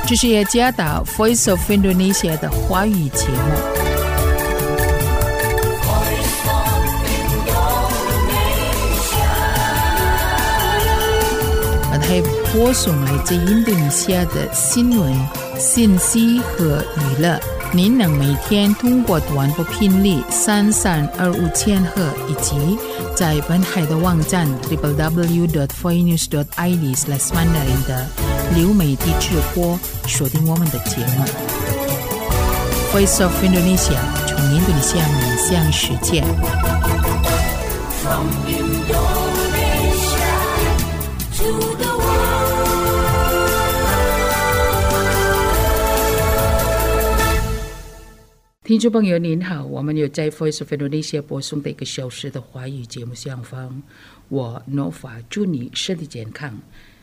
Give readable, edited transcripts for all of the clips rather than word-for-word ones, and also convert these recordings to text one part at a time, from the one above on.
这是耶加达 Voice of Indonesia 的华语节目。还播送来自印度尼西亚的新闻、信息和娱乐。您能每天通过短波频率3325千赫以及在本海的网站 www.voinews.id/mandarin 的流媒体直播收听我们的节目。Voice of Indonesia 从印度尼西亚面向世界。From Indonesia to the听众朋友您好，我们有在 Voice of Indonesia 播送的1个小时的华语节目上方，我 Nova 祝你身体健康。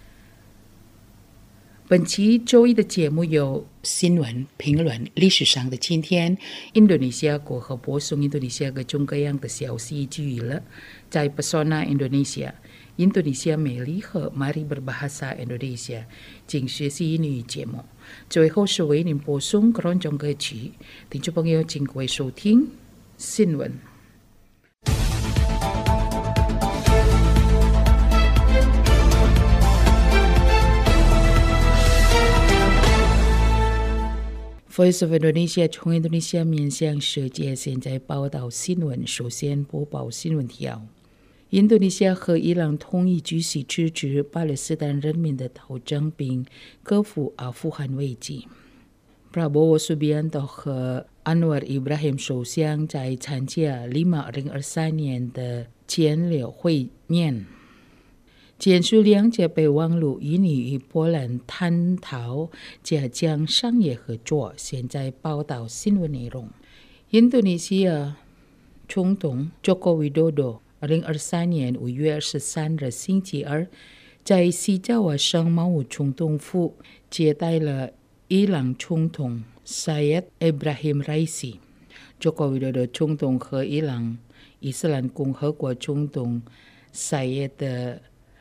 本期周一的节目有新闻、评论、历史上的今天、印度尼西亚国和播送印度尼西亚各种各样的消息及娱乐，在 Pesona Indonesia 印度尼西亚美丽和 Mari Berbahasa Indonesia 请学习英语节目。最后是为您播送各种歌曲，听众朋友请各位收听新闻。Voice of Indonesia 从印度尼西亚面向世界，现在报道新闻。首先播报新闻条：印度尼西亚和伊朗同意继续支持巴勒斯坦人民的斗争，并克服阿富汗危机。Prabowo Subianto 和 Anwar Ibrahim 首相在参加2023年的签了会面，签署两者备忘录，印尼与波兰探讨加强商业合作。现在报道新闻内容：印度尼西亚总统 Joko Widodo 2023年5月23日星期二，在西爪哇省茂武总统府接待了伊朗总统 Sayyid Ibrahim Raisi。Joko Widodo 总统和伊朗伊斯兰共和国总统 Sayyid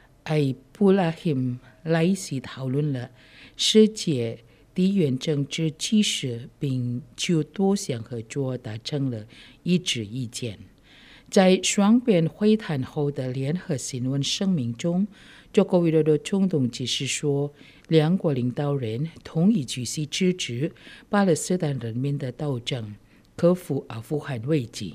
Ibrahim Raisi 讨论了世界地缘政治趋势，并就多项合作达成了一致意见。在双边会谈后的联合新闻声明中，Joko Widodo 总统解释说，两国领导人同意继续支持巴勒斯坦人民的斗争，克服阿富汗危机。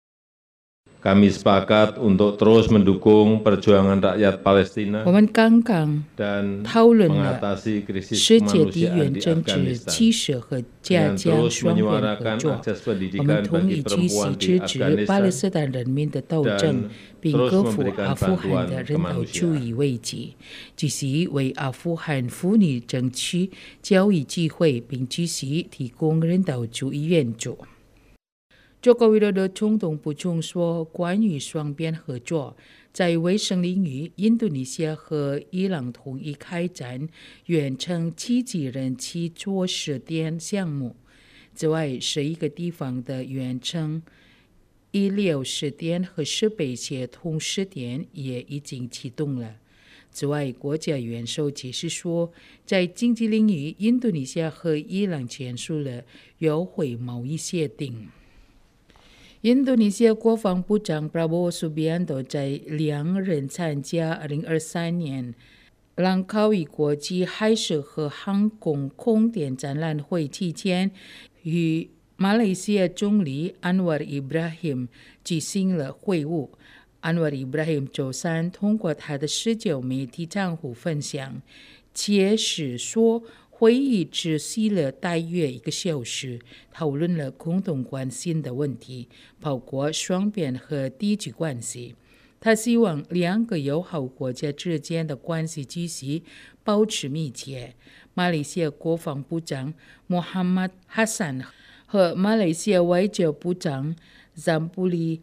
Kami sepakat untuk terus mendukung perjuangan rakyat Palestina 我们刚刚讨论了世界地缘政治趋势和加强双边合作。我们同意继续支持巴勒斯坦人民的斗争，并克服阿富汗的人道主义危机，继续为阿富汗妇女争取教育机会，并继续提供人道主义援助。Joko Widodo 总统补充说，关于双边合作，在卫生领域，印度尼西亚和伊朗同意开展远程机器人气着试点项目。此外，11个地方的远程医疗试点和设备协同试点也已经启动了。此外，国家元首解释说，在经济领域，印度尼西亚和伊朗签署了优惠贸易协定。印度尼西亚国防部长 Prabowo Subianto 在2人参加2023年兰卡威国际海事和航空空电展览会期间，与马来西亚总理 Anwar Ibrahim 举行了会晤。Anwar Ibrahim 周三通过他的社交媒体账户分享，解释说，会议持续了大约1个小时，讨论了共同关心的问题，包括双边和地区关系。他希望2个友好国家之间的关系继续保持密切。马来西亚国防部长 Muhammad Hassan 和马来西亚外交部长 Zambuli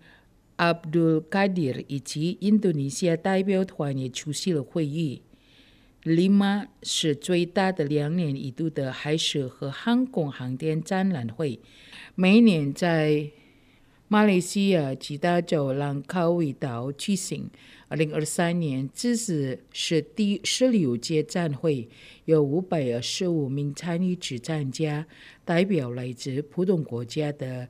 Abdul Qadir 以及印度尼西亚代表团也出席了会议。Lima 是最大的2年一度的海事和航空航天展览会，每年在马来西亚吉打州兰卡威岛举行。 2023年这是第16届展会，有525名参与者参加，代表来自不同国家的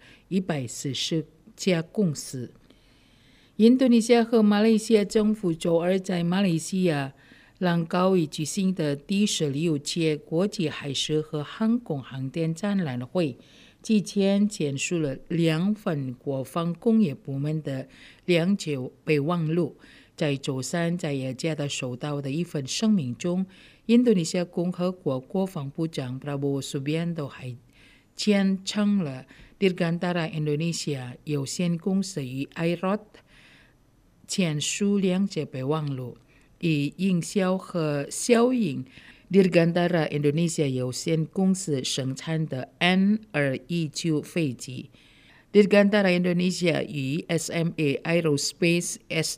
140家公司。印度尼西亚和马来西亚政府周二在马来西亚兰高伊举行的第16届国际海事和航空航天展览会之前签署了2份国防工业部门的2节备忘录。在周三在雅加达收到的一份声明中，印度尼西亚共和国国防部长 Prabowo Subianto 还签称了 Dirgantara Indonesia 有限公司与 IROT 签署2节备忘录，以营销和效应 Dirgantara Indonesia 有限公司生产的 N219 飞机。Dirgantara Indonesia 与 SMA Aerospace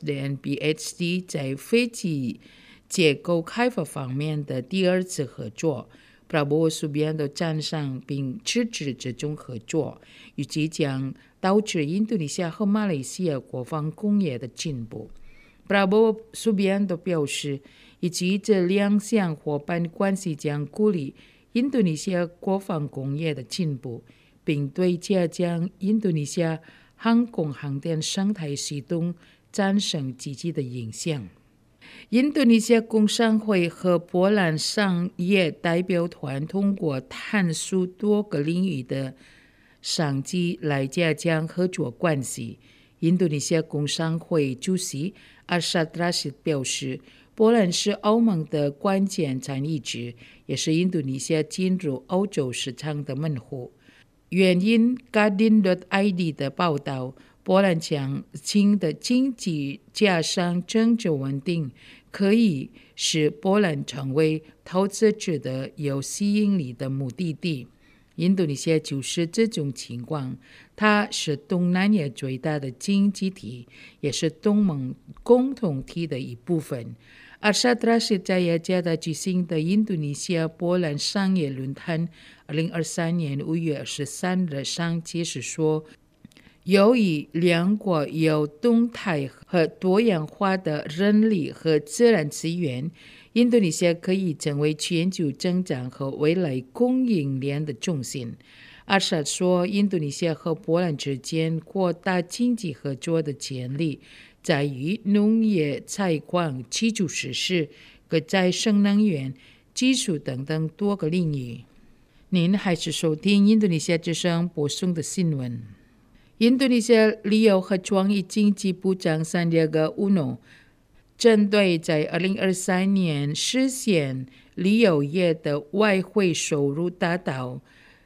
SDN-PhD 在飞机结构开发方面的第2次合作。Prabowo Subianto 赞赏并支持这种合作，预计将导致印度尼西亚和马来西亚国防工业的进步。Prabowo Subianto 表示，以及这2项伙伴关系将鼓励印度尼西亚国防工业的进步，并对加强印度尼西亚航空航天生态系统产生积极的影响。印度尼西亚工商会和波兰商业代表团通过探索多个领域的商机来加强合作关系。印度尼西亚工商会主席Arshad Rashid 表示，波兰是欧盟的关键参与者，也是印度尼西亚进入欧洲市场的门户。援引 Guardian.id 的报道，波兰强劲的经济加上政治稳定，可以使波兰成为投资者的有吸引力的目的地。印度尼西亚就是这种情况，它是东南亚最大的经济体，也是东盟共同体的一部分。Arshad Rashid 在雅加达举行的印度尼西亚波兰商业论坛2023年5月23日上解释说，由于2国有动态和多样化的人力和自然资源，印度尼西亚可以成为全球增长和未来供应链的中心。Arshad 说，印度尼西亚和波兰之间扩大经济合作的潜力在于农业、采矿、基础设施、可再生能源、技术等等多个领域。您还是收听印度尼西亚之声播送的新闻。印度尼西亚旅游和创意经济部长 Sandiaga Uno 针对在2023年实现旅游业的外汇收入达到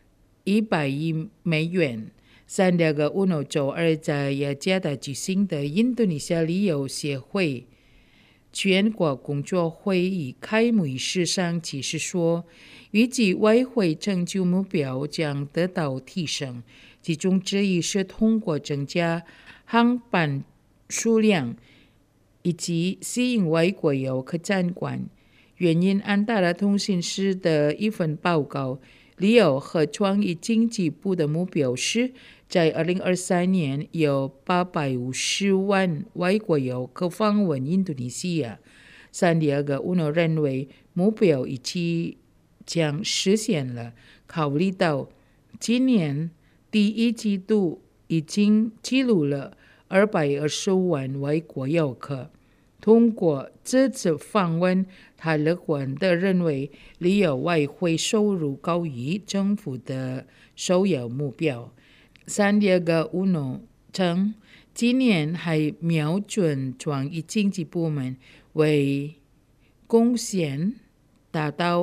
100亿美元。Sandiaga Uno 周二在雅加达举行的印度尼西亚旅游协会全国工作会议开幕仪式上解释说，预计外汇成就目标将得到提升，其中之一是通过增加航班数量以及吸引外国游客参观。援引安大略通讯社的一份报告，旅游和创意经济部的目标是在2023年有850万外国游客访问印度尼西亚。Sandiaga Uno 认为目标已经将实现了，考虑到今年第1季度已经记录了225万外国游客。通过这次访问，他乐观地认为旅游外汇收入高于政府的首要目标。Sandiaga Uno 称，今年还瞄准创意经济部门为贡献达到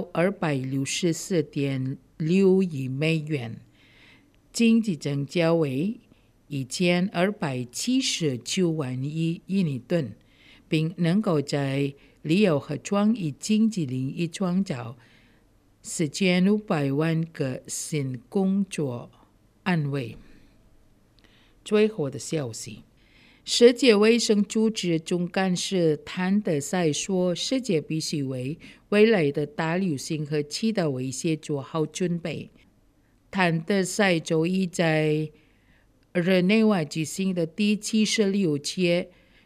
264.6亿美元，经济增加为1279万亿印尼盾，并能够在旅游和创意经济领域创造4500万个新工作岗位。最后的消息，世界卫生组织总干事谭德赛说，世界必须为未来的大流行和其他威胁做好准备。谭德赛周一在日内瓦举行的第76届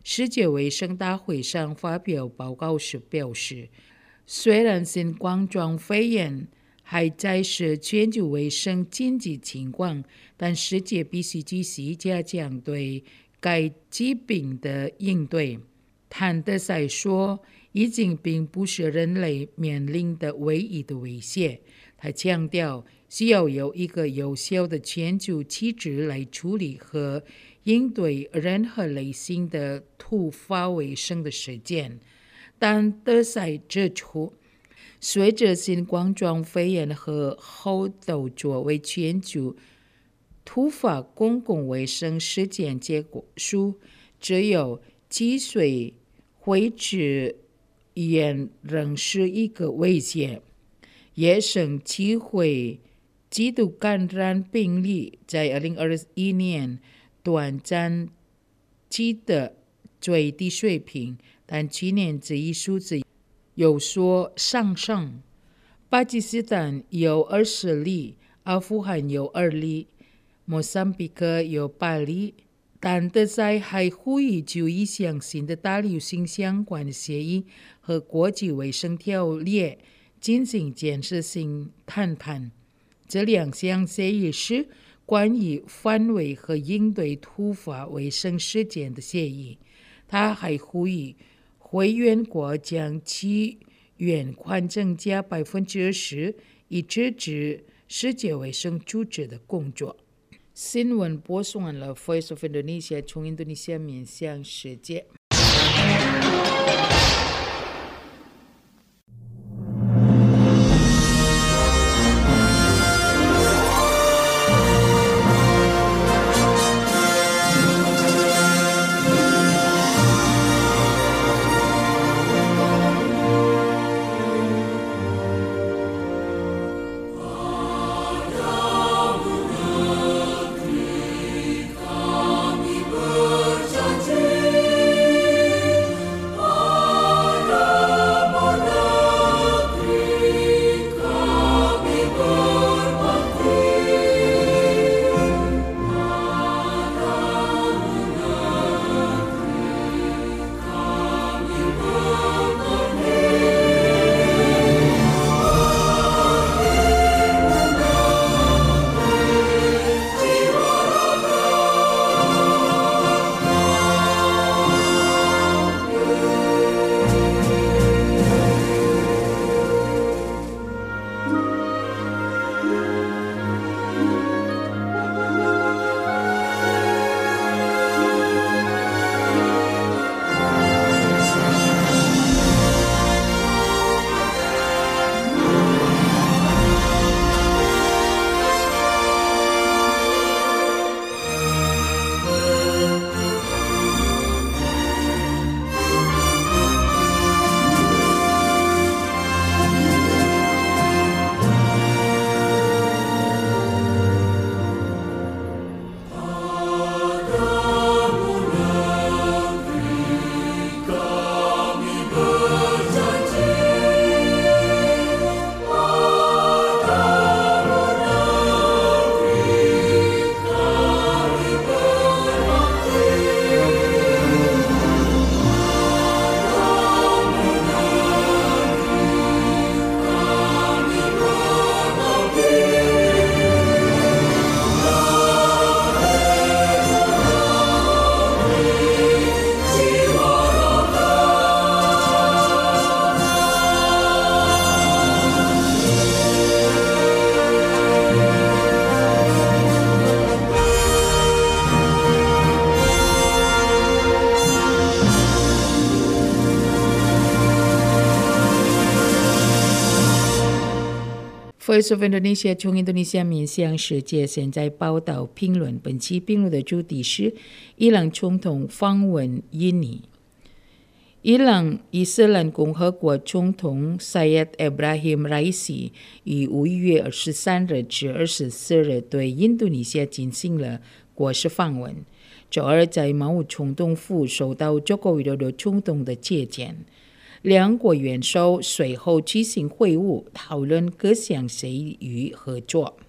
世界卫生大会上发表报告时表示，虽然新冠状肺炎还在是全球卫生紧急情况，但世界必须继续加强对该疾病的应对。谭德赛说，疫情并不是人类面临的唯一的威胁。他强调，需要有一个有效的全球机制来处理和应对任何类型的突发卫生的事件。但德赛指出，随着新冠状肺炎和后都作为全球突发公共卫生事件结束，只有继续维持炎仍是一个威胁。野生机会极度感染病例在2021年短暂记得最低水平，但去年这一数字有所上升。巴基斯坦有20例，阿富汗有2例，莫桑比克有8例。但德赛还呼吁就一项新的大流行相关的协议和国际卫生条例进行建设性谈判。这2项协议是关于范围和应对突发卫生事件的协议。他还呼吁会员国将其援款增加20%，以支持世界卫生组织的工作。新闻播送完了 Voice of Indonesia 从印度尼西亚面向世界。Voice of Indonesia 从印度尼西亚面向世界，现在报道评论。本期评论的主题是伊朗总统访问印尼。伊朗伊斯兰共和国总统 Sayyid Ibrahim Raisi 于5月23日至24日对印度尼西亚进行了国事访问。周二在马武总统府受到中国widodo的总统的接见。两国元首随后举行会晤，讨论各项协议与合作。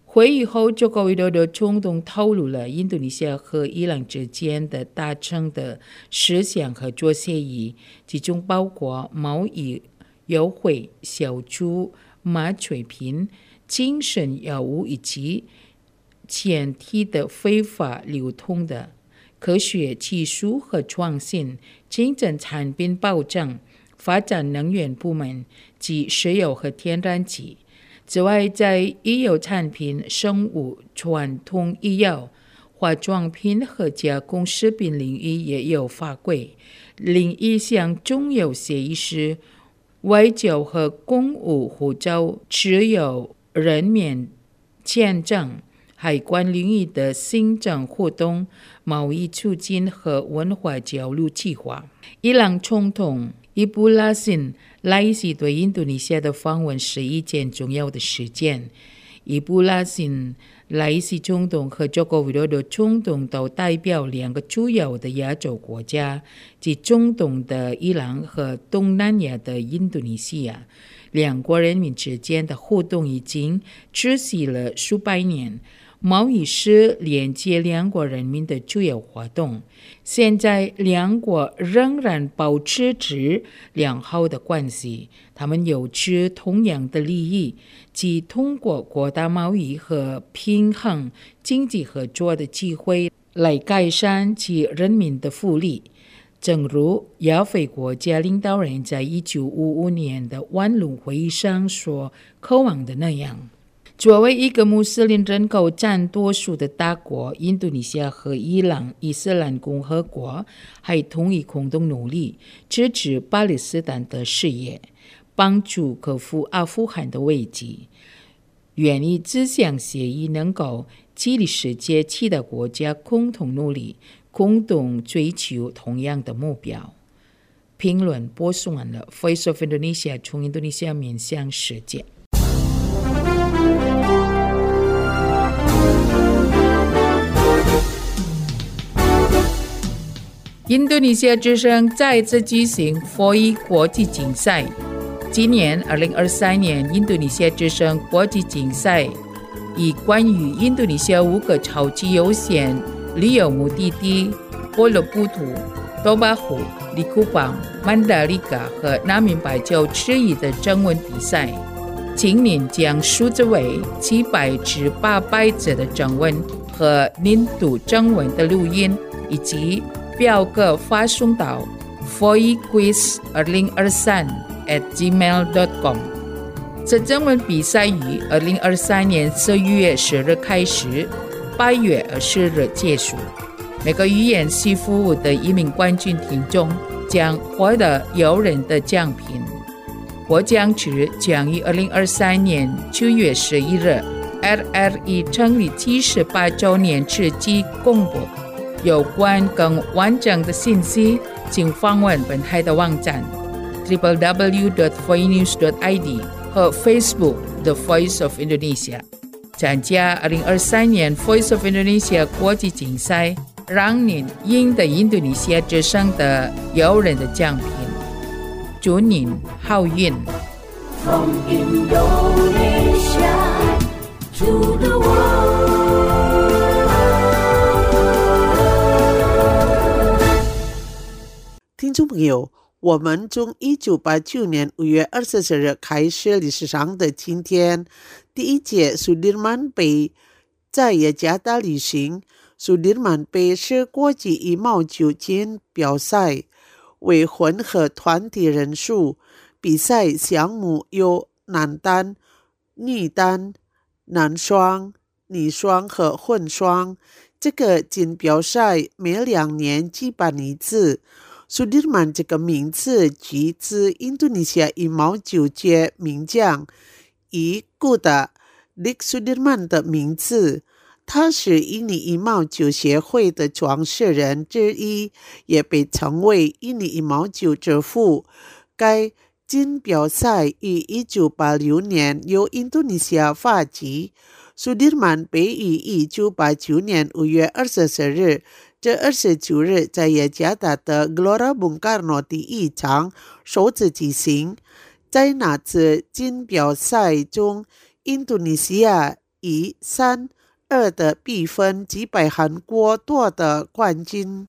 会议后，佐科维多多总统透露了印度尼西亚和伊朗之间的达成的10项合作协议，其中包括贸易优惠、消除马水平、精神药物以及前提的非法流通的科学技术和创新、精准产品保障、发展能源部门及石油和天然气。此外，在医药产品、生物传统医药、化妆品和加工食品领域也有法规。另一项重要协议是外交和公务护照持有人免签证、海关领域的行政活动、贸易促进和文化交流计划。伊朗总统伊布拉辛莱西对印度尼西亚的访问是一件重要的事件。伊布拉辛莱西总统和佐科维多多总统都代表2个主要的亚洲国家，即中东的伊朗和东南亚的印度尼西亚。2国人民之间的互动已经持续了数百年。贸易是连接2国人民的主要活动。现在2国仍然保持着良好的关系，他们有着同样的利益，即通过扩大贸易和平衡经济合作的机会来改善其人民的福利。正如亚非国家领导人在1955年的万隆会议上所渴望的那样。作为一个穆斯林人口占多数的大国，印度尼西亚和伊朗伊斯兰共和国还同意共同努力支持巴勒斯坦的事业，帮助克服阿富汗的危机。愿意这项协议能够激励世界其他国家共同努力，共同追求同样的目标。评论播送完了 Voice of Indonesia 从印度尼西亚面向世界。印度尼西亚之声再次举行FOI国际竞赛。今年2023年印度尼西亚之声国际竞赛以关于印度尼西亚5个超级优先旅游目的地波罗布图、多巴湖、利库邦、曼达利嘎和南明白州之一的征文比赛。今年将数字为700至800字的征文和年度征文的录音，以及表格发送到 foiquiz2023@gmail.com。 这征文比赛于2023年11月10日开始，8月20日结束。每个语言系服务的1名冠军听众将获得诱人的奖品。获奖者将于2023年9月11日 RRE 成立78周年之际公布。有关更完整的信息，请访问本台的网站 www.foinews.id 和 Facebook The Voice of Indonesia。 参加2023年 Voice of Indonesia 国际竞赛，让您赢得印度尼西亚之声的诱人的奖品。祝您好运。 From Indonesia to the world。 听众朋友，我们从1989年5月24日开始历史上的今天，第一届苏迪曼杯在雅加达举行。苏迪曼杯是国际羽毛球锦标赛，为混合团体人数，比赛项目有男单、女单、男双、女双和混双。这个锦标赛每2年举办一次。苏迪曼这个名字取自印度尼西亚羽毛球界名将伊古达利苏迪曼的名字。他是印尼羽毛球协会的创始人之一，也被称为印尼羽毛球之父。该锦标赛于1986年由印度尼西亚发起。苏迪曼杯于1989年5月24日至29日在雅加达的 Gelora Bung Karno 第1场首次举行。在那次锦标赛中，印度尼西亚以3-2的比分击败韩国夺得冠军。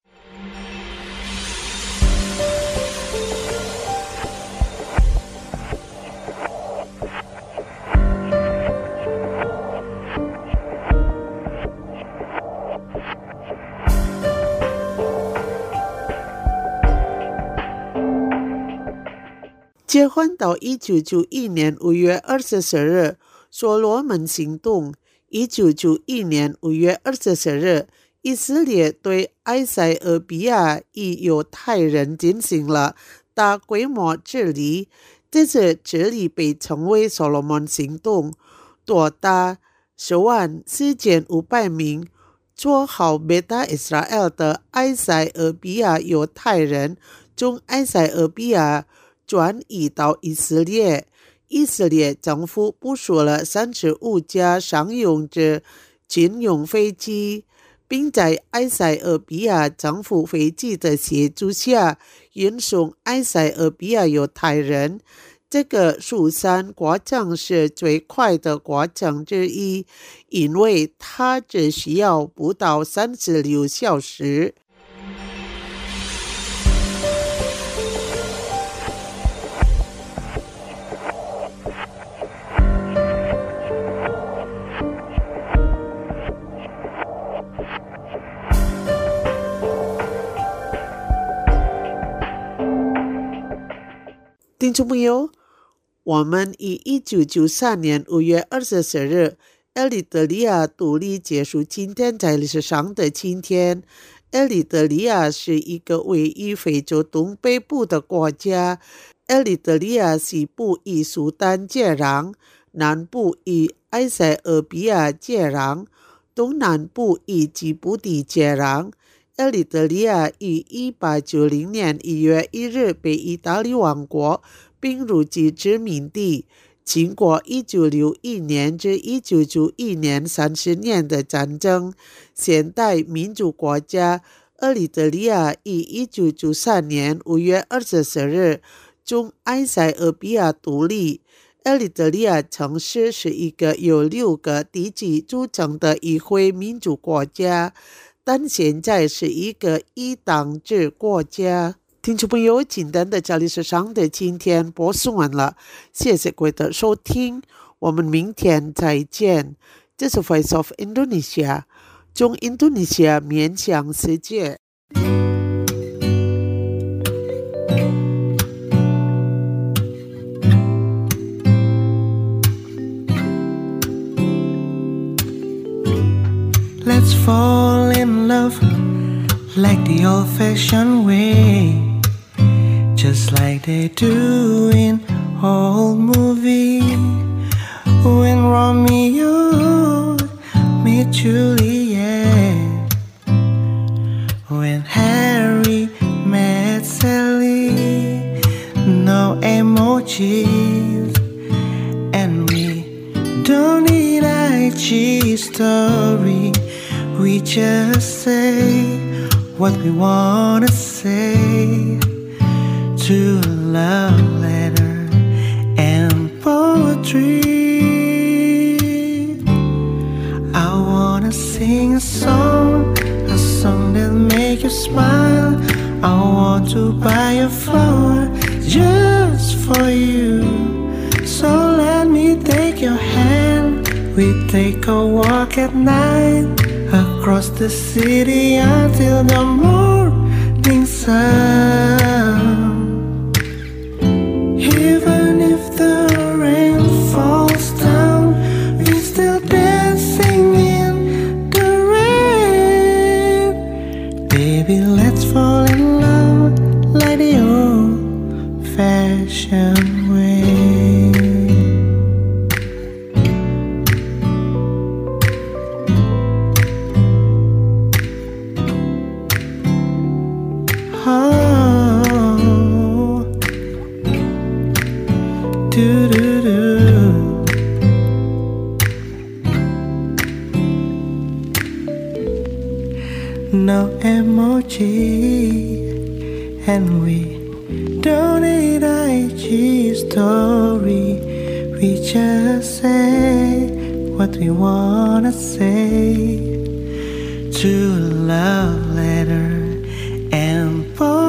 结婚到1991年5月24日，所罗门行动。1991年5月24日，以色列对埃塞俄比亚与犹太人进行了大规模治理，这次治理被称为所罗门行动，多达104500名做好北大以色列的埃塞俄比亚犹太人从埃塞俄比亚转移到以色列。以色列政府部署了35架商用之军用飞机，并在埃塞俄比亚政府飞机的协助下运送埃塞俄比亚犹太人。这个疏散过程是最快的过程之一，因为它只需要不到36小时。听众朋友，我们以1993年5月24日埃里特里亚独立结束今天在历史上的今天。埃里特里亚是一个位于非洲东北部的国家。埃里特里亚西部与苏丹接壤，南部与埃塞俄比亚接壤，东南部与吉布地接壤。埃里特里亚于1890年1月1日被意大利王国并入其殖民地。经过1961年至1991年30年的战争，现代民主国家埃里特里亚于1993年5月24日从埃塞俄比亚独立。埃里特里亚城市是一个由6个地区组成的议会民主国家，但现在是一个一党制国家。听众朋友，今天的历史上的今天播送完了，谢谢各位的收听，我们明天再见。这是 Voice of Indonesia， 从印度尼西亚面向世界。 Let's fall in love like the old-fashioned way, just like they do in old movie. When Romeo met Juliet, when Harry met Sally, no emojis, and we don't need IG story. We just say what we wanna say to a love letter and poetry. I wanna sing a song that make you smile. I want to buy a flower just for you. So let me take your hand. We take a walk at night across the city until the morning sun. Even if the rain falls down, we still dancing in the rain. Baby, let's fall in love like the old-fashioned way. No emoji, and we don't need IG story. We just say what we wanna say to a love letter and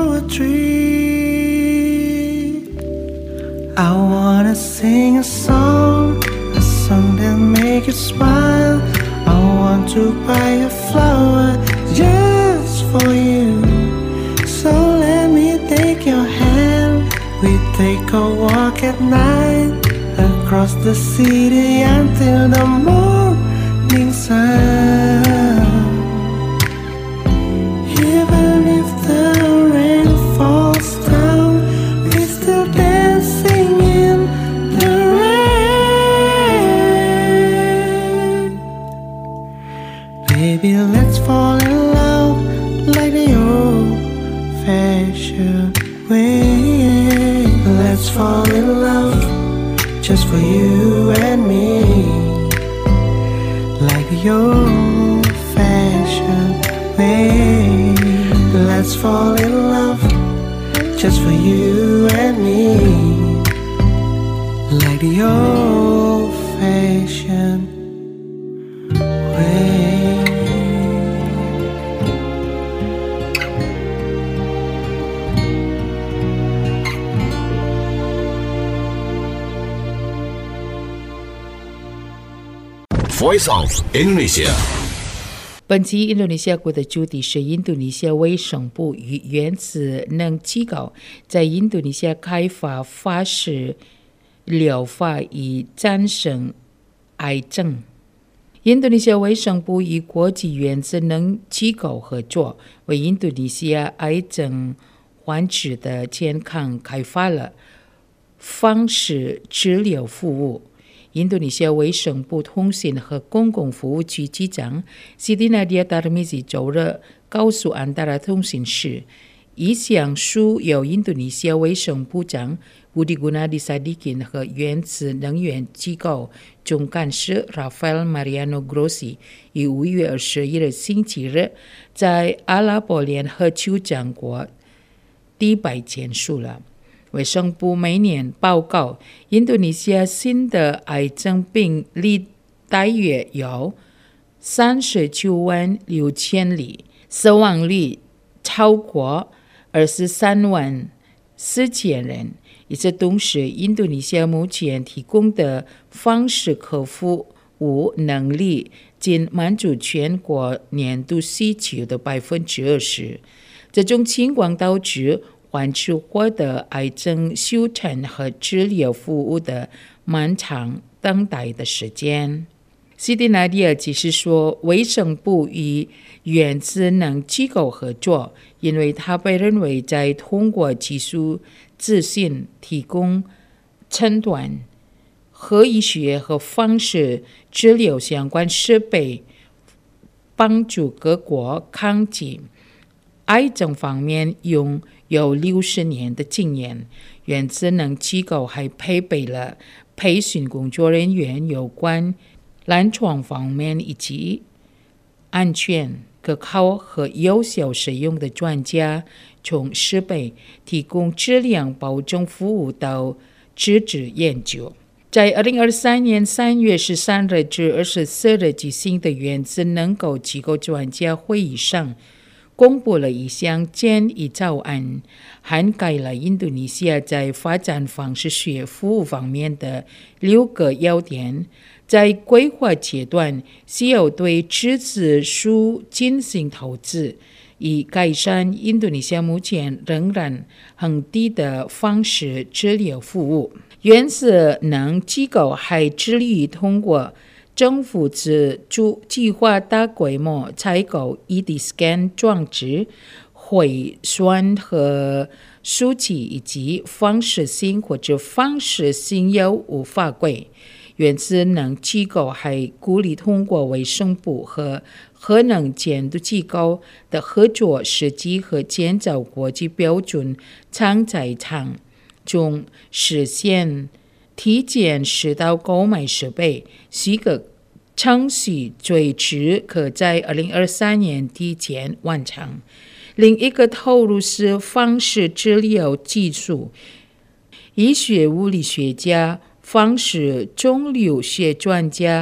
poetry. I wanna sing a song that make you smile. I want to buy a flower just for you. So let me take your hand. We take a walk at night across the city until the morning sun. Even if the rain falls down, we still dancing in the rain. Baby, let's fall in love like the old-fashioned way. Let's fall in love just for you and me, like the old-fashioned way. Let's fall in love just for you and me, like the old-fashioned way. Voice of Indonesia。 本期印度尼西亚国的主题是印度尼西亚卫生部与原子能机构在印度尼西亚开发法式疗法以战胜癌症。印度尼西亚卫生部与国际原子能机构合作，为印度尼西亚癌症患者的健康开发了方式治疗服务。印度尼西亚卫生部通信和公共服务局局长 Siti Nadia Tarmizi 周日告诉安达拉通讯社，以上书由印度尼西亚卫生部长 Budi Gunadi Sadikin 和原子能源机构总干事 Rafael Mariano Grossi 于5月21日星期日在阿拉伯联合酋长国迪拜签署了。卫生部每年报告，印度尼西亚新的癌症病例大约有396000例，死亡率超过234000人。与此同时，印度尼西亚目前提供的方式克服能力仅满足全国年度需求的20%。这种情况导致患者获得癌症修正和治疗服务的漫长等待的时间。Siti Nadia 解释说，卫生部与原子能机构合作，因为它被认为在通过技术资讯提供诊断、核医学和方式治疗相关设备，帮助各国抗击癌症方面有60年的经验。原子能机构还配备了培训工作人员有关临床方面以及安全、可靠和有效使用的专家，从设备提供质量保证服务到自治研究。在2023年3月13日至24日举行的原子能机构专家会议上，公布了一项建议草案，涵盖了印度尼西亚在发展方式学服务方面的6个要点。在规划阶段，需要对质子书进行投资，以改善印度尼西亚目前仍然很低的方式治疗服务。原子能机构还致力于通过政府资助计划大规模采购 ED scan 装置、回算和数据以及放射性或者放射性药物法规。原子能机构还鼓励通过卫生部和核能监督机构的合作设计和建造国际标准厂在场中实现提前指导购买设备。许个程序最迟可在2023年底前完成。另一个投入是方式治疗技术，医学物理学家、方式肿瘤学专家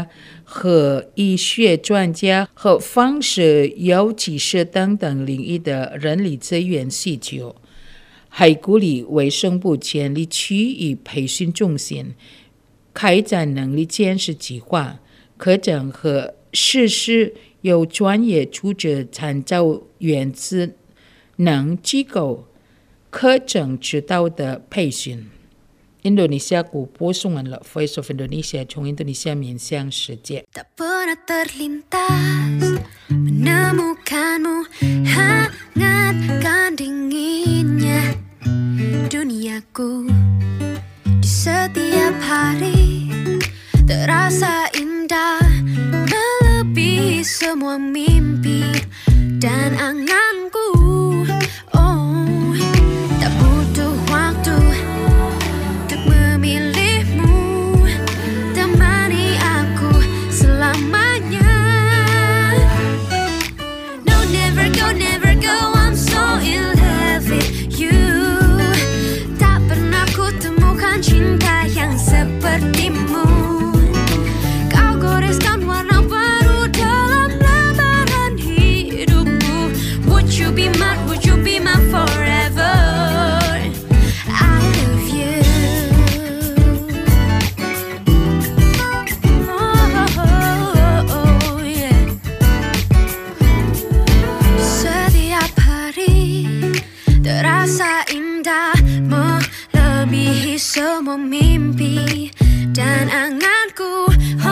和医学专家和方式尤其是等等领域的人力资源需求，还鼓励卫生部建立区域培训中心，开展能力建设计划，课程和实施由专业组织参照原子能机构课程指导的培训。Indonesiaku Posungan la Voice of Indonesia 从 Indonesia 面向世界。 Tak pernah terlintas menemukanmu, hangatkan dinginnya duniaku. Di setiap hari terasa indah, melebihi semua mimpi dan anganku. Oh, tak butuh waktu untuk memilihmu, temani aku selamanya. No, never go, I'm so in love with you. Tak pernah ku temukan cinta yang sepertimu. Kau goreskan warna baru dalam lembaran hidupku. Would you be my forever? I love you. Oh, yeah. Setiap hari terasa indah, melebihi semua mimpi dan anganku.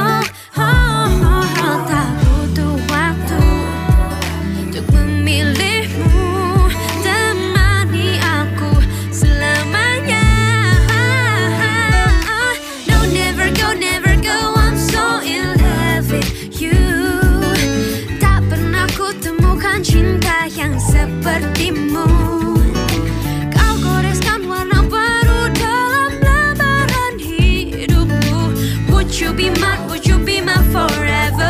Tak butuh waktu untuk memilihmu, temani aku selamanya. No, never go, I'm so in love with you. Tak pernah ku temukan cinta yang sepertimu. Kau goreskan warna baru dalam lembaran hidupku. Would you be my forever?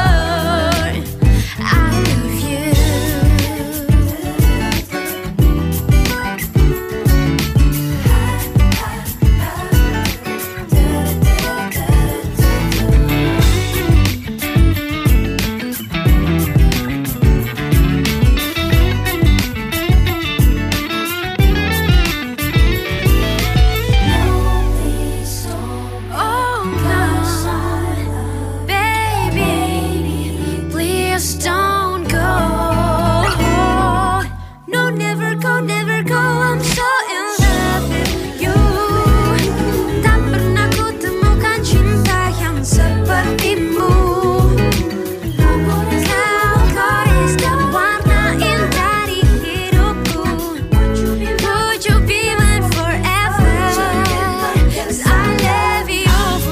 I love you. Oh God, baby, please don't go. No, never go, I'm so in love with you. Tak pernah ku temukan cinta yang sepertimu. Kau goreskan warna indah di hidupku. Would you be mine forever? 'Cause I love you.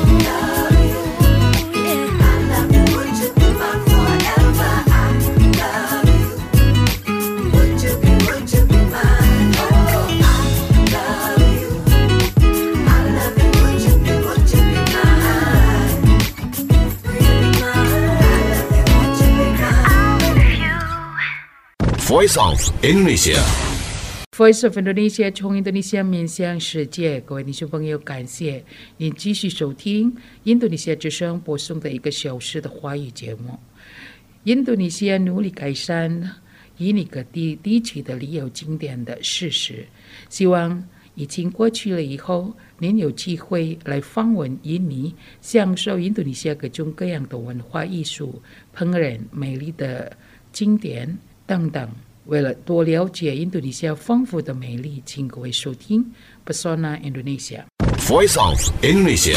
Voice of Indonesia. Voice of Indonesia 从 Indonesia 面向世界，各位听众朋友，感谢您继续收听印度尼西亚之声播送的1个小时的华语节目。印度尼西亚努力改善印尼各地地区的旅游景点的事实，希望疫情过去了以后，您有机会来访问印尼，享受印度尼西亚各种各样的文化艺术、烹饪、美丽的景点等等。为了多了解印度尼西亚丰富的美丽，请各位收听 Pesona Indonesia。 Voice of Indonesia.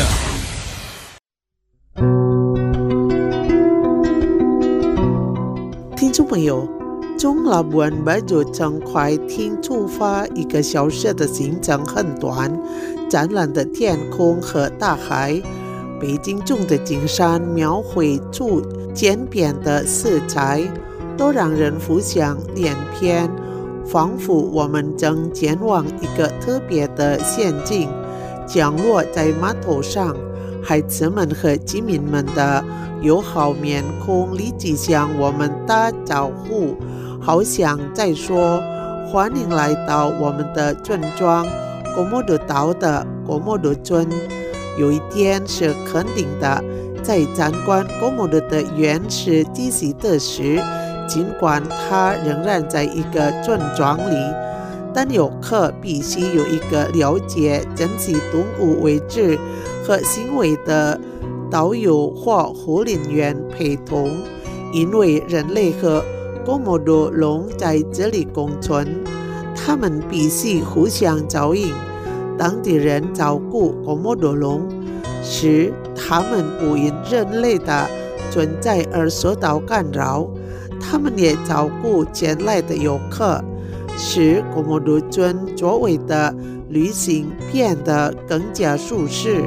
听众朋友，中老Labuan Bajo整块厅出发1个小时的行程很短，湛蓝的天空和大海，北京中的景山描绘出渐变的色彩，都让人浮想联翩，仿佛我们正前往1个特别的仙境，降落在码头上，孩子们和居民们的友好面孔立即向我们打招呼，好像在说欢迎来到我们的村庄Komodo岛的Komodo村。有一点是肯定的， 在参观哥莫多的原始地形的时，尽管它仍然在一个村庄里，但游客必须有一个了解珍稀动物位置和行为的导游或护林员陪同，因为人类和哥莫多龙在这里共存，他们必须互相照应。当地人照顾哥莫多龙时，他们不因人类的存在而受到干扰，他们也照顾前来的游客，使哥莫多村周围的旅行变得更加舒适。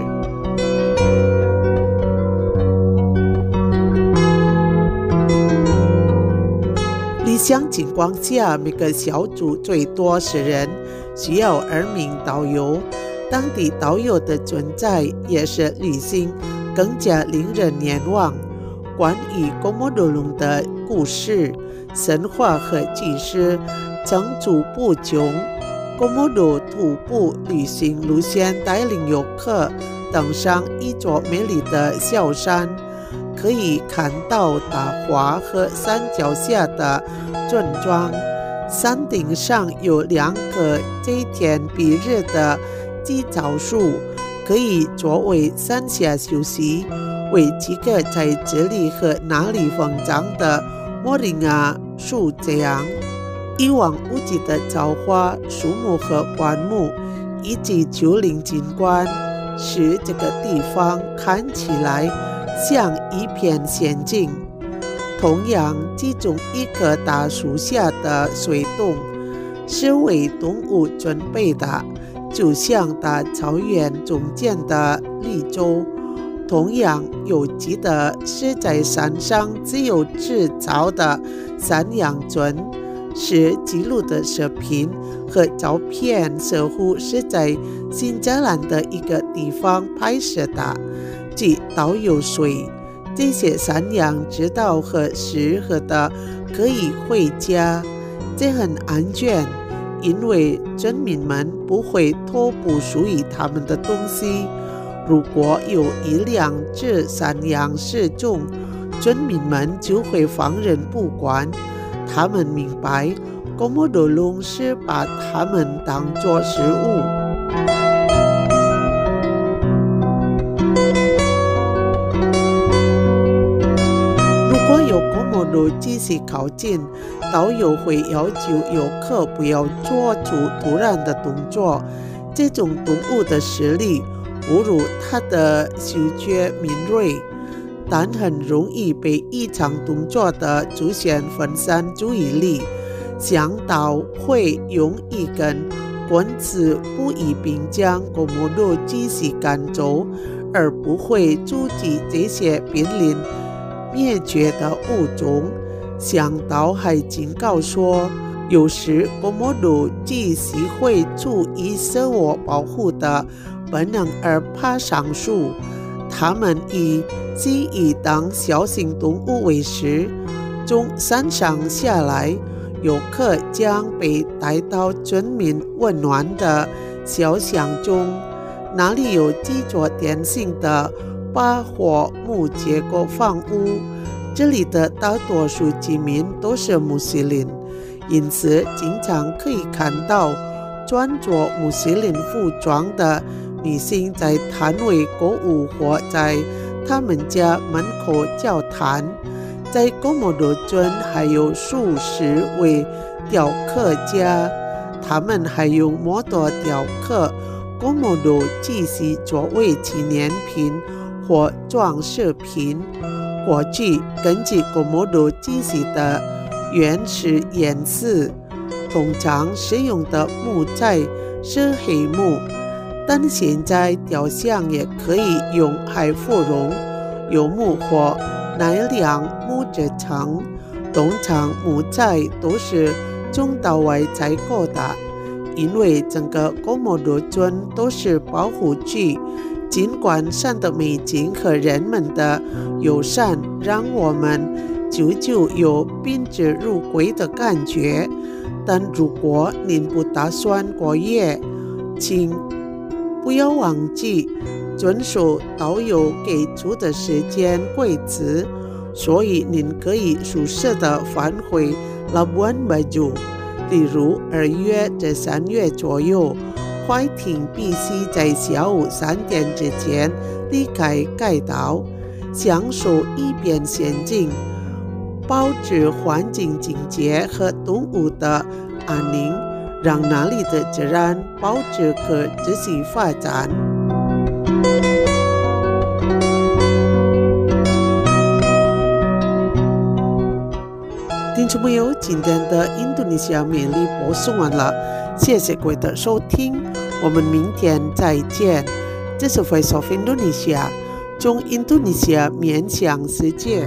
理想情况下，每个小组最多10人，需要2名导游。当地导游的存在也是旅行更加令人难忘。关于哥莫多龙的故事、神话和纪实层出不穷。哥莫多徒步旅行路线带领游客登上一座美丽的小山，可以看到大花和山脚下的村庄。山顶上有2棵遮天蔽日的鸡枣树，可以作为山下休息，为几个在这里和那里疯长的莫林亚树这样。一望无际的枣花、树木和灌木，以及丘陵景观，使这个地方看起来像一片仙境。同样，其中一棵大树下的水洞是为动物准备的，就像大草原中间的绿洲。同样有机的是在山上自由制造的山羊村，是记录的视频和照片似乎是在新加兰的一个地方拍摄的，即导游水。这些山羊知道何时何的可以回家，这很安全，因为村民们不会偷不属于他们的东西。如果有1-2只山羊失踪，村民们就会放任不管。他们明白哥莫多龙是把他们当作食物。如果有哥莫多继续靠近，导游会要求游客不要做出突然的动作。这种动物的视力不如它的嗅觉敏锐，但很容易被异常动作的出现分散注意力。向导会用一根棍子不一并将哥莫多继续赶走，而不会阻止这些濒临灭绝的物种。向导还警告说，有时哥莫多继续会出于自我保护的本能而爬上树，他们以当小型动物为食。从山上下来，游客将被带到村民温暖的小巷中，那里有几座典型的巴火木结构房屋。这里的大多数居民都是穆斯林，因此经常可以看到穿着穆斯林服装的女性在摊位购物或在他们家门口交谈。在哥莫多村还有数十位雕刻家，他们还用摩托雕刻哥莫多继续作为纪念品或装饰品。过去根据哥莫多继续的原始颜色，通常使用的木材是黑木，但现在雕像也可以用海芙蓉、柚木或奈良木制成。通常木材都是从岛外采购的，因为整个哥莫多村都是保护区。尽管山的美景和人们的友善让我们久久有宾至如归的感觉，但如果您不打算过夜，请不要忘记遵守导游给出的时间规则，所以您可以舒适地返回Labuan Bajo。例如2月至3月左右，快艇必须在下午3点之前离开该岛，享受一边前进，保持环境清洁和动物的安宁，让那里的自然保持可持续发展。听众朋友，今天的印度尼西亚勉励播送完了，谢谢各位的收听，我们明天再见。这是 Voice of Indonesia， 从印度尼西亚面向世界。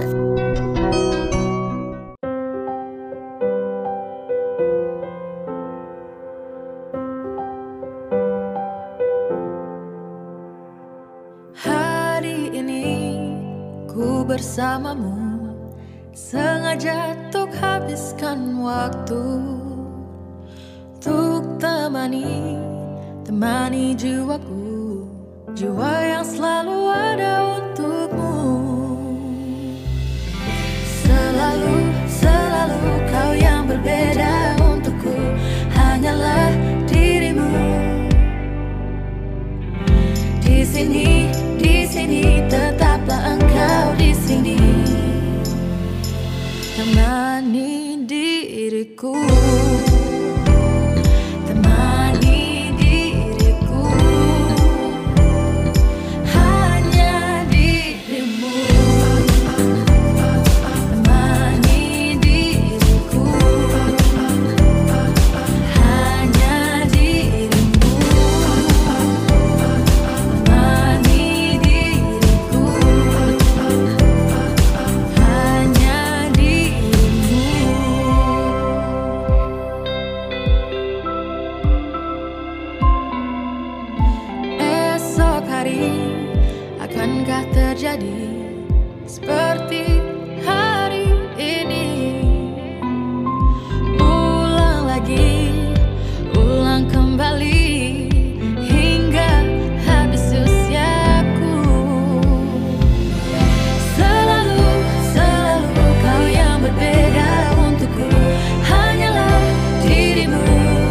Hari ini ku bersamamu, sengaja untuk habiskan waktu, untuk temani jiwaku, jiwa yang selalu ada untukmu. Selalu kau yang berbeda untukku, hanyalah dirimu. Di sini tetaplah engkau di sini, temani diriku. Akankah terjadi seperti hari ini? Ulang kembali hingga habis usiaku. Selalu kau yang berbeda untukku, hanyalah dirimu.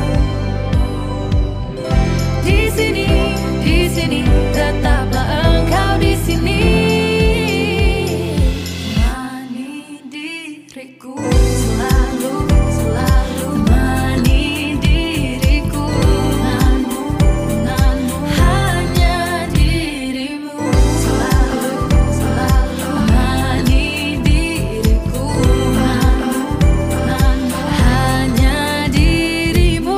Di sini tetaplah engkau di sini, temani diriku. Selalu temani diriku, denganmu hanya dirimu. Selalu temani diriku, denganmu hanya dirimu.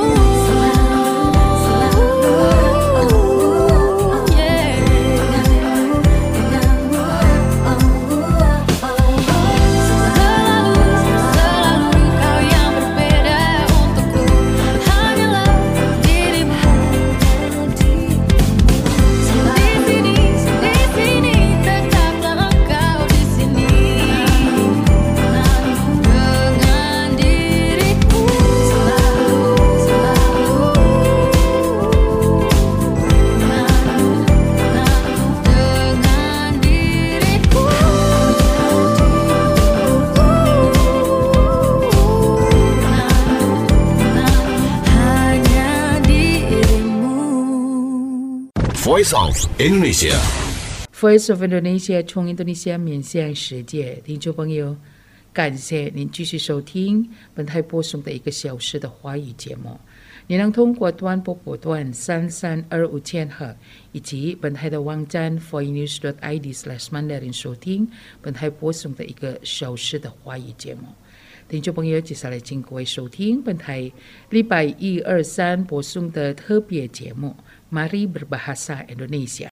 Voice of Indonesia， Voice of Indonesia 从印度尼西亚面向世界，听众朋友，感谢您继续收听本台播送的1个小时的华语节目。你能通过短波波段3325千赫以及本台的网站 voinews.id/mandarin 收听本台播送的1个小时的华语节目。听众朋友，接下来请各位收听本台礼拜1、2、3播送的特别节目 Mari Berbahasa Indonesia。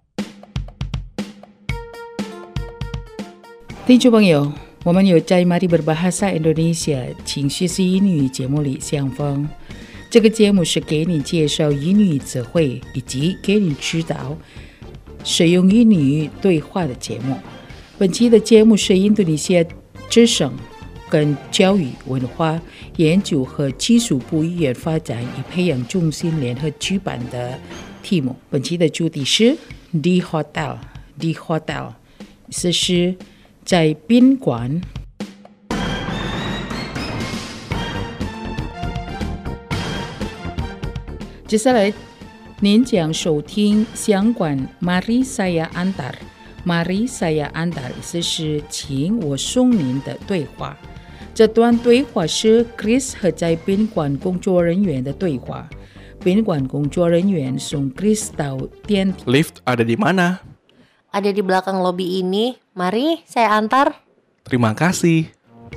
听众朋友，我们有在 Mari Berbahasa Indonesia 请学习英语节目里相逢。这个节目是给你介绍英语词汇以及给你指导使用英语对话的节目。本期的节目是印度尼西亚知识跟教育文化研究和技术部语言发展与培养中心联合举办的题目。本期的主题是 ，the hotel，the hotel， 意思是在宾馆。接下来，您将收听相关 Mari saya antar。Mari saya antar 意思是请我送您的对话。这段对话是 Chris 和在宾馆工作人员的对话。宾馆工作人员送 Chris 到电梯。 Lift ada di mana? Ada di belakang lobi ini. Mari saya antar. Terima kasih.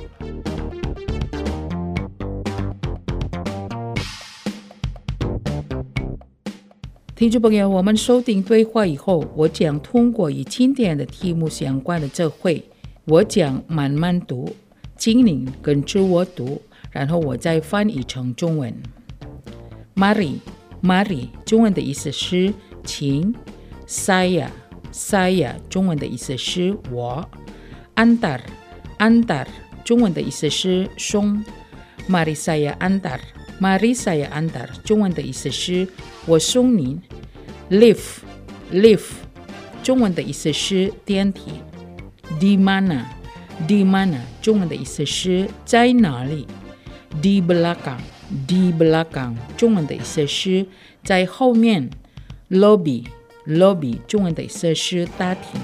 听众朋友，我们收听对话以后，我将通过与今天的题目相关的词汇，我将慢慢读，请您跟着我读，然后我再翻译成中文。Mari， 中文的意思是请。saya， 中文的意思是我。antar， 中文的意思是送。Mari saya antar， 中文的意思是我送您。lift， 中文的意思是电梯。di mana， 中文的意思是在哪里。di belakang， 中文的意思是在后面。lobby， 中文的意思是大厅。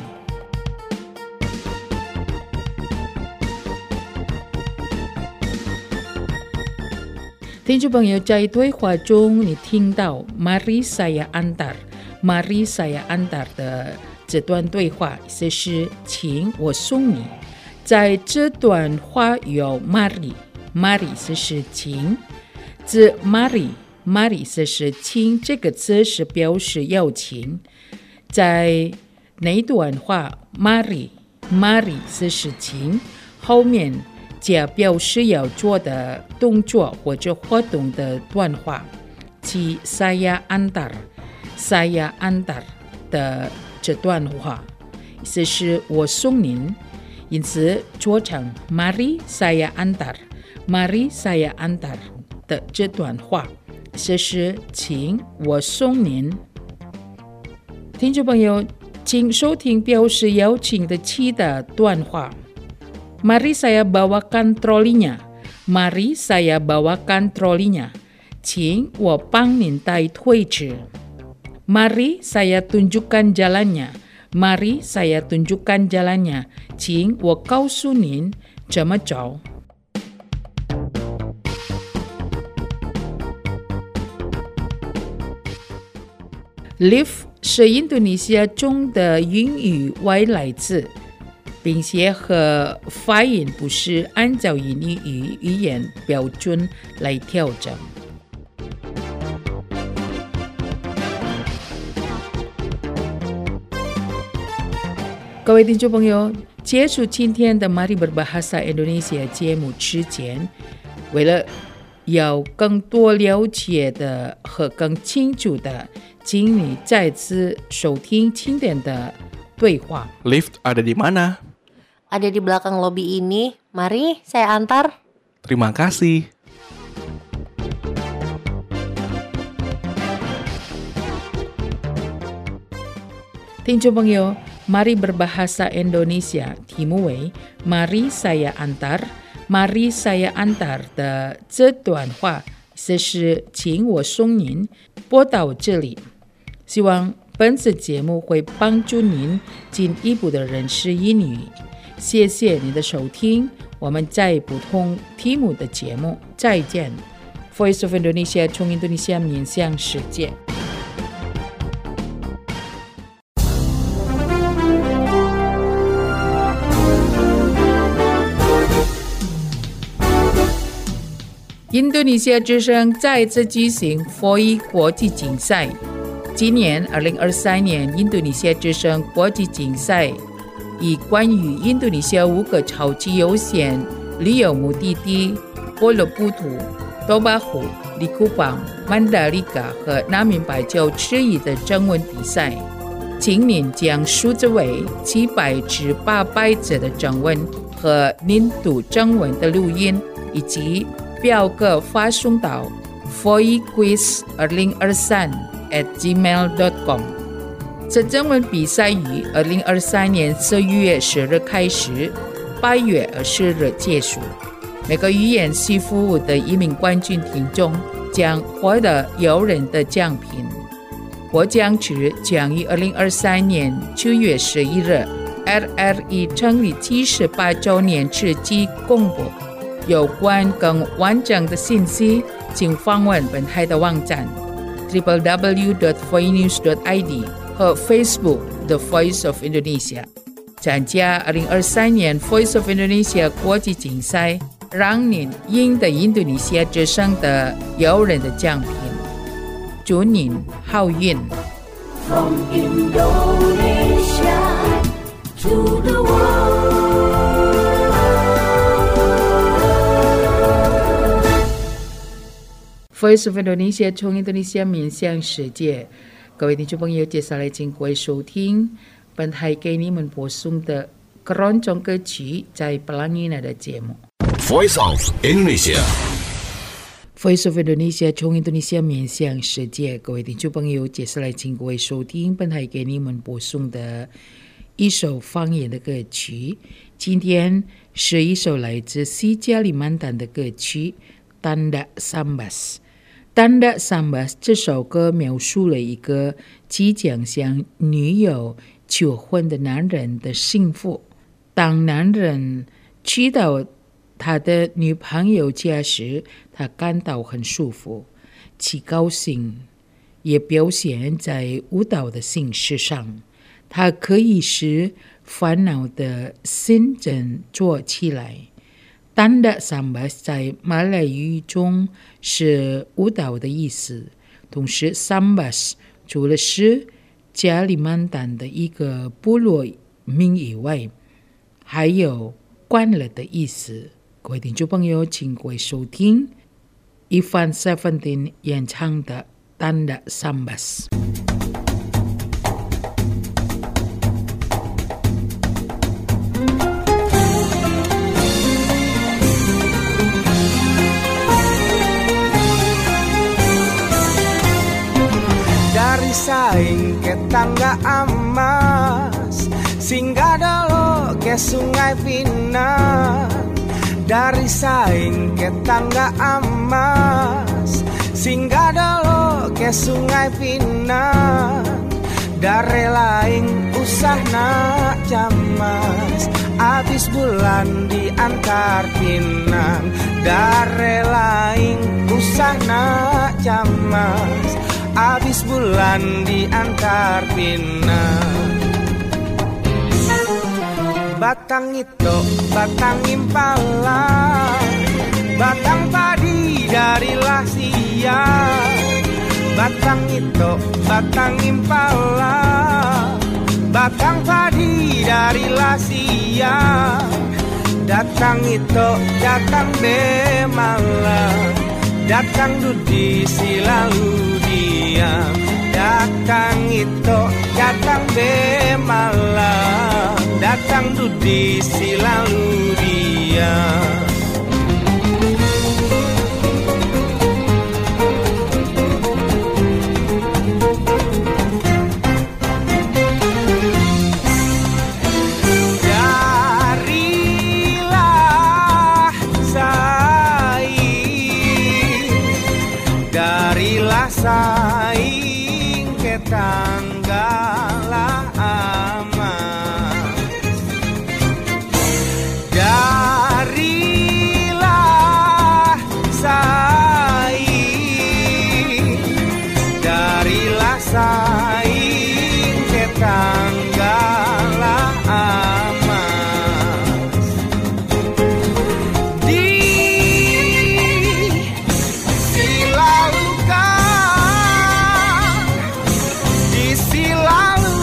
听众朋友，在对话中你听到 Mari saya antar 的这段对话，意思是请我送你。在这段话有 Mari 意思是请，这 Mari 意思是请这个词是表示邀请。在那段话 Mari 意思是請，後面加表示要做的動作或者活動的段話，即 saya antar 的這段話，意思是我送您。因此做成 Mari saya antar 的這段話，意思是請我送您。听众朋友，请收听表示邀请的期的段话。Mari saya bawakan trolinya， 请我帮您带推车。Mari saya tunjukkan jalannya， 请我告诉您怎么走。Lift 是印度尼西亚中的英语外来字，并且和发音不是按照印尼语言标准来调整。各位听众朋友，结束今天的 Mari Berbahasa Indonesia 节目之前，为了要更多了解的和更清楚的，请你再次收听今天的对话。 Lift ada di mana? Ada di belakang lobi ini. Mari saya antar. Terima kasih. 听众朋友，Mari Berbahasa Indonesia 题目为 Mari saya antar 的这段话，这是请我送您播到这里。希望本次节目会帮助您进一步的认识英语。谢谢你的收听，我们在不同题目的节目再见。Voice of Indonesia 从印度尼西亚面向世界。印度尼西亚之声再次举行 FOI 国际竞赛。今年2023年印度尼西亚之声国际竞赛以关于印度尼西亚5个超级优先旅游目的地波罗布图、多巴湖、利库邦、曼达里卡和南明白州之一的征文比赛。请您将数字为700至800字的征文和您读征文的录音以及表格发送到 foiquiz2023@gmail.com 这征文比赛于2023年11月10日开始，8月20日结束。每个语言系服务的1名冠军听众将获得诱人的奖品。获奖词将于2023年9月11日 RRE 成立78周年之际公布。有关更完整的信息，请访问本台的网站 www.voinews.id 和 Facebook The Voice of Indonesia。参加2023年 Voice of Indonesia 国际竞赛，让您赢得印度尼西亚之声的诱人的奖品。祝您好运。 From Indonesia to the world。Voice of Indonesia 从印度尼西亚面向世界。各位听众朋友，接下来请各位收听本台给你们播送的keroncong歌曲在Pelangi Nada节目。 Voice of Indonesia。 Voice of Indonesia 从印度尼西亚面向世界。各位听众朋友，接下来请各位收听本台给你们播送的一首方言的歌曲。今天是一首来自西加里曼丹的歌曲Tanda Sambas。Tanda Sambas 这首歌描述了一个即将向女友求婚的男人的幸福。当男人去到他的女朋友家时，他感到很舒服，其高兴也表现在舞蹈的形式上。它可以使烦恼的心振作起来。Tanda Sambas 在马来语中是舞蹈的意思，同时 Sambas 除了是加里曼丹的一个部落名以外，还有欢乐的意思。各位听众朋友，请各位收听Ivan Seventeen 演唱的 Tanda Sambas。Dari saing ke tangga emas, singgah dulu ke sungai Pinang. Dari saing ke tangga emas, singgah dulu ke sungai Pinang. Dari laing usah nak camas, abis bulan diantar Pinang. Dari laing usah nak camas, abis bulan diantar Pinang. Batang itu batang impala, batang padi dari Lasia. Batang itu batang impala, batang padi dari Lasia. Datang itu datang bemala, datang dudi silalu diam. Datang itu datang bemala, datang dudi silalu diam. Saing ke tanggalah amas, darilah saing, darilah saing ke tanggalah amas. Di silau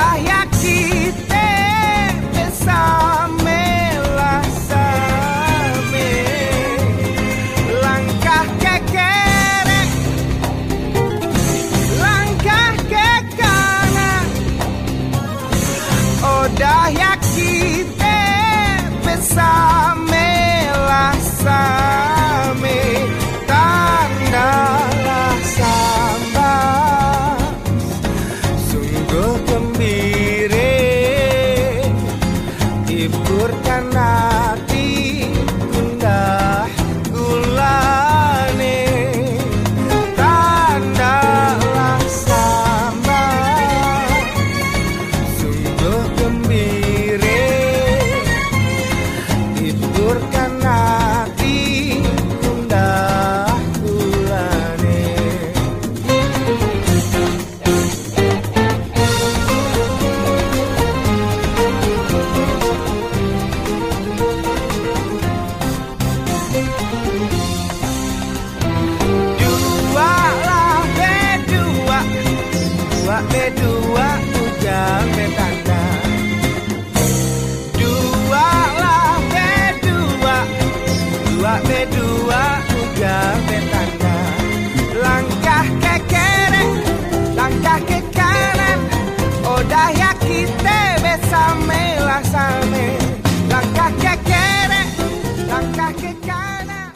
daya kita bersama sama langkah ke kiri langkah ke kanan oh daya kita bersama sama tandalah sambas sungguh gembira hiburkan hati gundah gulane tandalah sambas sungguh gembira hiburkan hati gundah gulane dua bedua ujang betanda dua bedua ujang betanda langkah ke kiri langkah ke kanan oh daya kita bersama sama langkah ke kiri langkah ke kanan.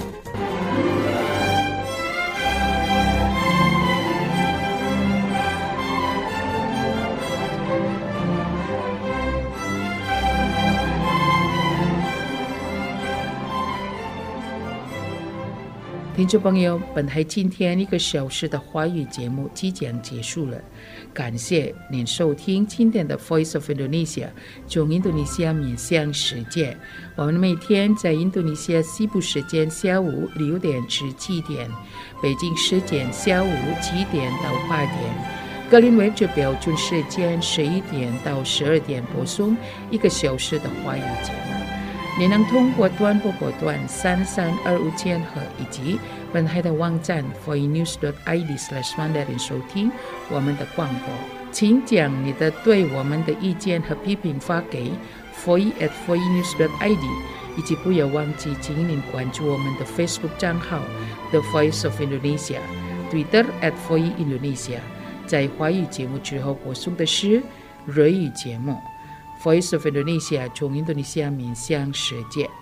听众朋友，本台今天1个小时的华语节目即将结束了，感谢您收听今天的 Voice of Indonesia 从印度尼西亚面向世界。我们每天在印度尼西亚西部时间下午6点至7点，北京时间下午7点到8点。格林威治标准时间11点到12点播送1个小时的华语节目。你能通过短波波段3325千赫以及本台的网站 voinews.id/mandarin 收听我们的广播。请将你的对我们的意见和批评发给 foi@voinews.id 以及不要忘记请您关注我们的 Facebook 账号 The Voice of Indonesia Twitter @voiindonesia 在华语节目之后播送的是日语节目Voice of Indonesia 从印度尼西亚面向世界。